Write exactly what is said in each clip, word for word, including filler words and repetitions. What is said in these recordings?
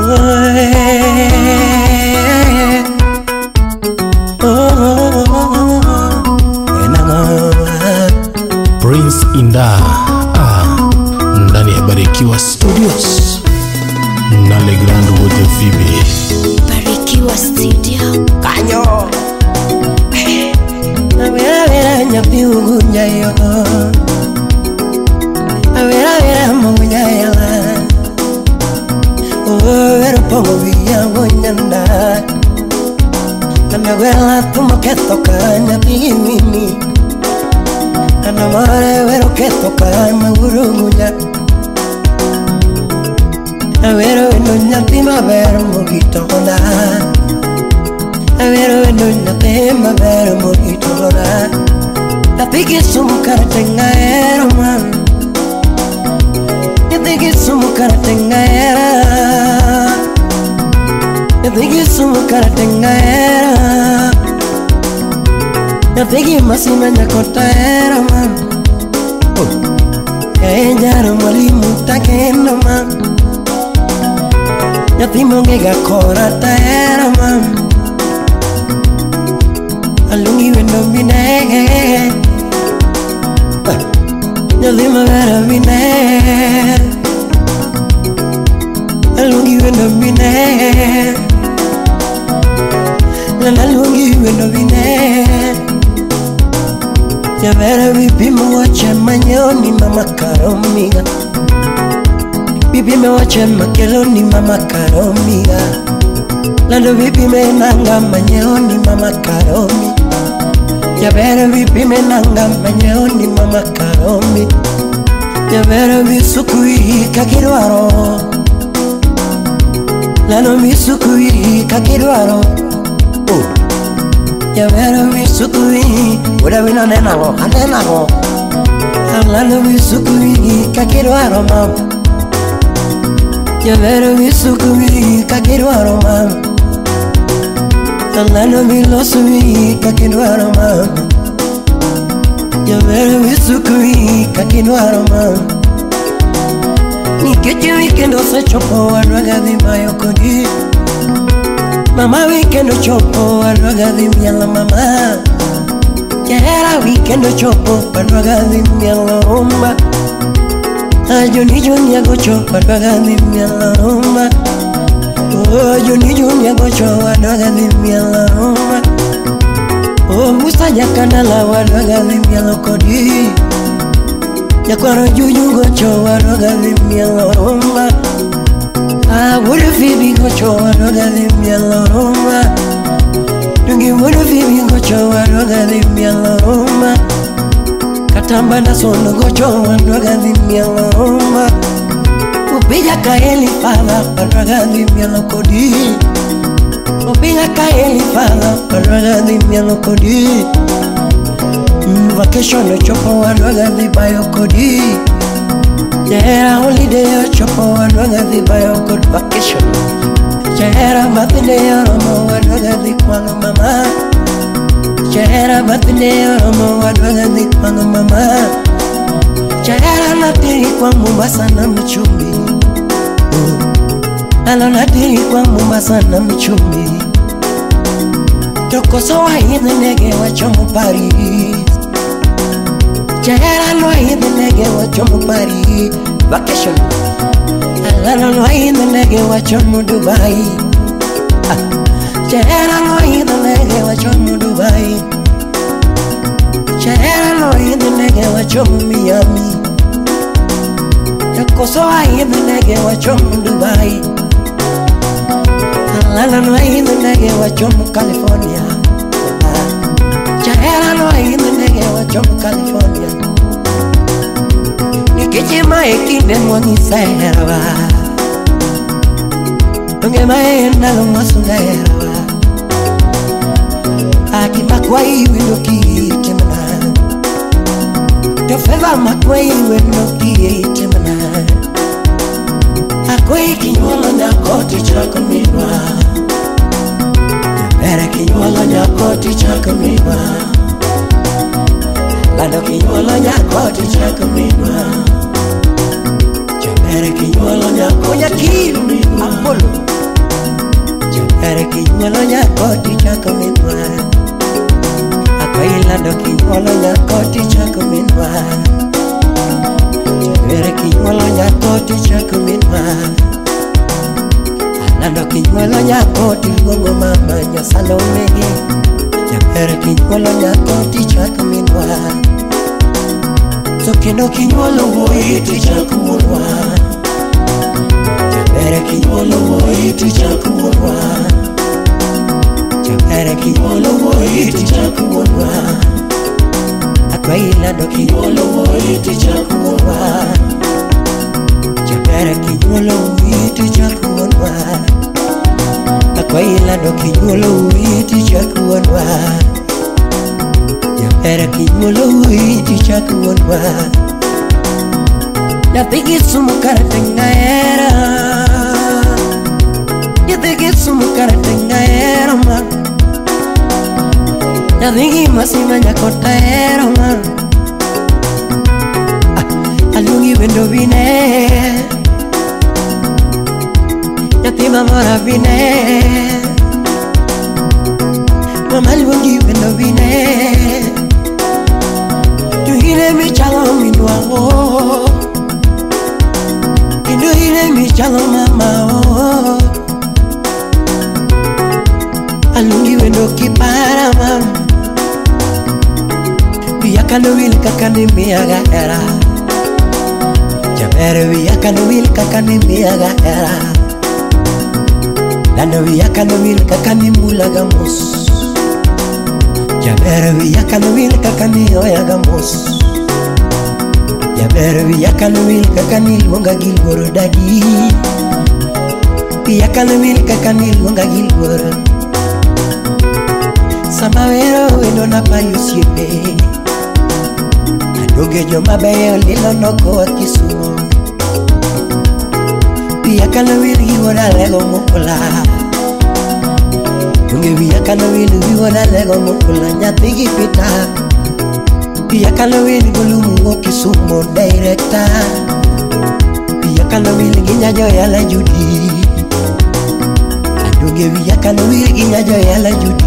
Prince Inda ah, ndani ya Barikiwa Studios na Le Grand Wote Fibi. Barikiwa Studio Kanyo Awera vera nyapi ugunya yo Awera vera mungunya yo Oh vera pongo via gunyanda Kama gwela tumoketo kanya pimini Anamare vero que toca mangurugunya Avero no nyatima vero mojito na Avero no nyatima vero mojito na Tapiki sumu karatenga era man Yapiki sumu karatenga era Yapiki sumu karatenga era Yapiki masima nyakota era man Ejaro mwalimu takendo man Yapimo ngega kora ta era man Alungi wendo bine Yapimo vera bine Alungi wendo bine Alungi wendo bine Ya vera bibi mwache manyoni mama karomiga Bibi mwache makeloni mama karomiga Lando bibi menanga manyoni mama karomi Ya vera bibi menanga manyoni mama karomi Ya vera bisukui kakirwaro Lando bisukui kakirwaro Oh Ya vera bisukui Uda wina nena go, anena go Alano bisukui kakiru aroma Ya vera bisukui kakiru aroma Alano bilosui kakiru aroma Ya vera bisukui kakiru aroma Nikeche weekendo se chopo Wadwaga vimayo kodi Mama weekendo chopo Wadwaga vimyala mama Yera weekendo chopo Wadwaga vimyala rumba Ajoni joni ya gocho Wadwaga vimyala rumba Oh joni joni ya gocho Wadwaga vimyala rumba Oh musa nyakandala Wadwaga vimyala kodi Nyakwaro juju gocho Wadwaga vimyala rumba Ah wuri fibi gocho Wadwaga vimyala rumba Dungi wuri fibi gocho Wadwaga vimyala rumba Katamba na sono gocho Wadwaga vimyala rumba Upija kaeli fala Wadwaga vimyala kodi Upija kaeli fala Wadwaga vimyala kodi Vacation chopo Wadwaga vibayo kodi Jera holiday chopo Wadwaga vibayo kodi Vacation Jera birthday romo Wadwaga vikwano mama Jera birthday romo Wadwaga vikwano mama Jera natiri kwa Mombasa na mchumbi Alo natiri kwa Mombasa na mchumbi Toko so hide nege wachomo Paris Jera no hide nege wachomo Paris Vacation Alano no hide nege wachomo Dubai Jera no hide nege wachomo Dubai Jera no hide nege wachomo Miami Toko so hide nege wachomo Dubai Alano no hide nege wachomo California Jera no hide nege wachomo California Nikichi maekinde mwangi seherawa Tunge maenda lumasunga herawa Aki makwai windoki temana Tofeva makwai windoki temana Akwai kinyolo nyakoti chako minwa Pere kinyolo nyakoti chako minwa Lando kinyolo nyakoti chako minwa Pere kinyolo nyakoti chako minwa Apollo Japere kinyuolo nyako tichako minwa Akoilando kinyuolo nyako tichako minwa Japere kinyuolo nyako tichako minwa Alando kinyuolo nyako tiluongo mama Nyasalome Japere kinyuolo nyako tichako minwa So kendo kinyuolo wuoyi tichako wuonwa Japere kinyuolo wuoyi tichako wuonwa Japere kinyuolo wuoyi tichako wuonwa Akoilando kinyuolo wuoyi tichako wuonwa Japere kinyuolo wuoyi tichako wuonwa Akoilando kinyuolo wuoyi tichako wuonwa Japere kinyuolo wuoyi tichako wuonwa Nyathi gisumo karate ng'ahera Nyathi gisumo karate ng'ahera ma Nyathi gimasima nyako tahero ma Aluongi wendo vine Nyathi mamora vine Mama luongi wendo vine Tu hine michalo minwa oh Kendo hine michalo mama oh Alungi wendo kipara mama Viyakano wil kakani miyaga era Japere viyakano wil kakani miyaga era Lando viyakano wil kakani mulaga mus Japere viyakano wil kakani oyaga mus Japere viyakano wil kakani luonga gilworo dagi Viyakano wil kakani luonga gilworo Sama wero wendo na payo siepe Adoge jo mabeyo lilo noko wa Kisumu Viyakano wil giwona lego mukula Dunge viyakano wil giwona lego mukula Nyathi gipita Viyakano wil golumu wa Kisumu director Viyakano wil ginyajo yala judi Adoge viyakano wil ginyajo yala judi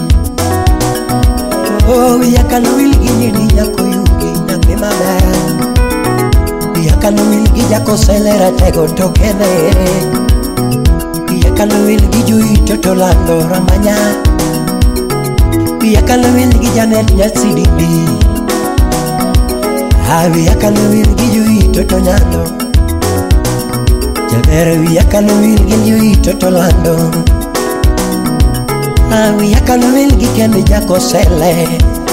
Oh, viyakano wil ginyini nyako yugi nyathi maber Viyakano wil gijako selera tego tokene Viyakano wil gijui toto lando ramanya Viyakano wil gijanet nyasididi Ah, viyakano wil gijui toto nyando Japere viyakano wil gijui toto lando Viyakano wil gikende jako sele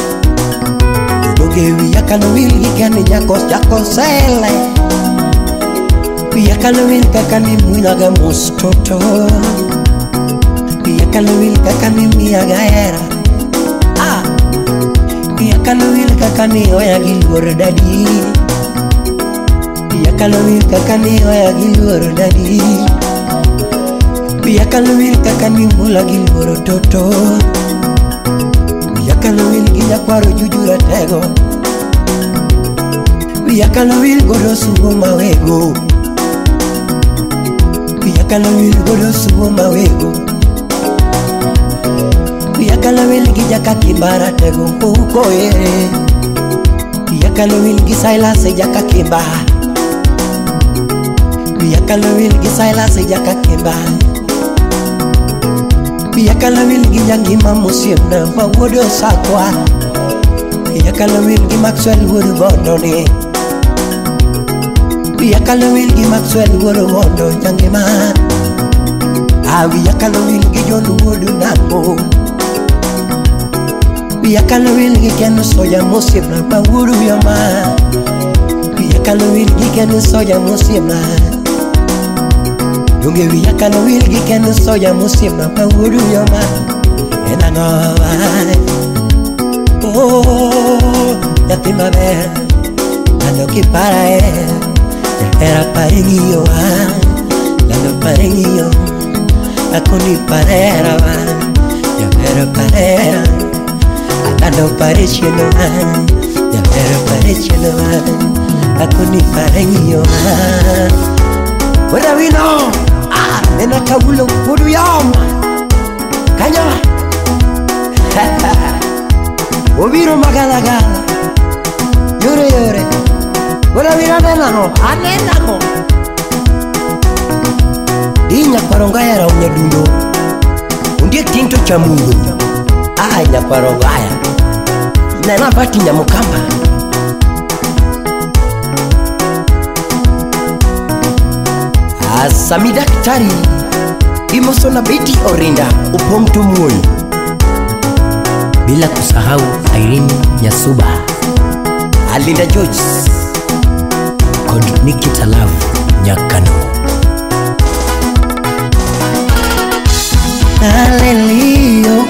Doge viyakano wil gikende jako jako sele Viyakano wil kakani muinaga mustoto Viyakano wil kakani miyaga era Ah Viyakano wil kakani oya gilworo dadi Viyakano wil kakani oya gilworo dadi Viyakano wil kakani mula gilworo toto Viyakano wil ginyakwaro jujura tego Viyakano wil godo sugo mawego Viyakano wil godo sugo mawego Viyakano wil gijaka kimbara tego uko ere Viyakano wil gisaila se jaka kimba Viyakano wil gisaila se jaka kimba Viyakano wil ginyangima musiemna wawodo sakwa Viyakano wil gi Maxwell wuru bondoni Viyakano wil gi Maxwell wuru bondo nyangima Ah viyakano wil gi John wudu nango Viyakano wil gi Ken soya musiemna wawuru yoma Viyakano wil gi Ken soya musiemna Dunge viyakano wil gi Ken soya musiemna wawuru yoma Enangowa Oh, nyathi maber Lando kipara e Era parengiyo Lando parengiyo Akoni parera Javero parera Lando parecieno Javero parecieno Akoni parengiyo Where we know Ah, nena kabulo kudu yom Kanyo Obiro magala gala Yore yore Wala vira nena no Anena no Inya parongaya ra unya dundo Undie tinto cha mungu Ah nya parongaya Nena bati nya mukamba Asami daktari Imosona beti orinda Upomtu mui bila kusahau Irene Nyasuba, Alinda George, Kod Nikita Love Nyakano. Hallelujah,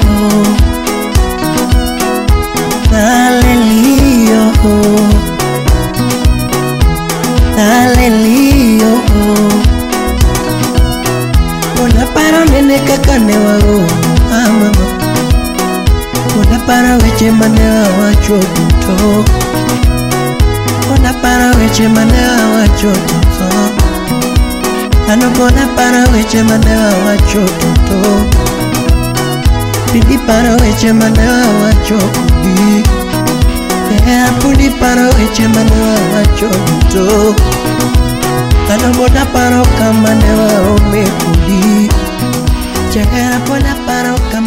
hallelujah, hallelujah. Ona para nene kakane wao, ah mama. Ona para weche mane wacho duto Ona para weche mane wacho duto Ano kona para weche mane wacho duto Pidi para weche mane wacho kudi Yeah, pudi para weche mane wacho duto Ano kona para kamane wa ome kudi Chehera kona para kamane